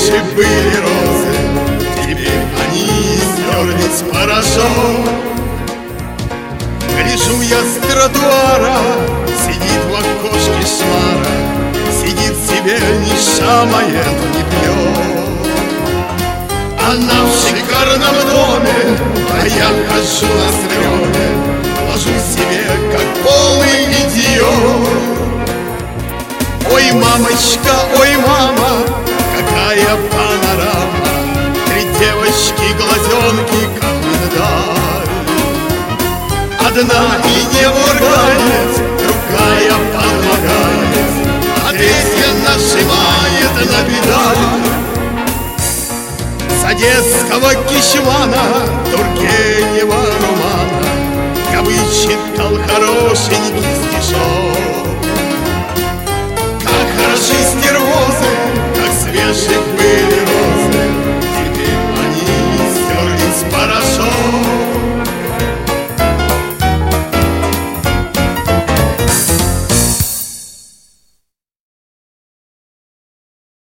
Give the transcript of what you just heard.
раньше были розы, теперь они стерлись порошок. Гляжу я с тротуара, сидит в окошке шмара, сидит себе, не шамает, не пьет. Она в шикарном доме, а я хожу на стреме, ложу себе, как полный идиот. Ой, мамочка, ой, мама, какая панорама, три девочки, глазенки, как миндаль. Одна и не моргает, другая помогает, а третья нажимает на педаль. С одесского Кичевана Тургенев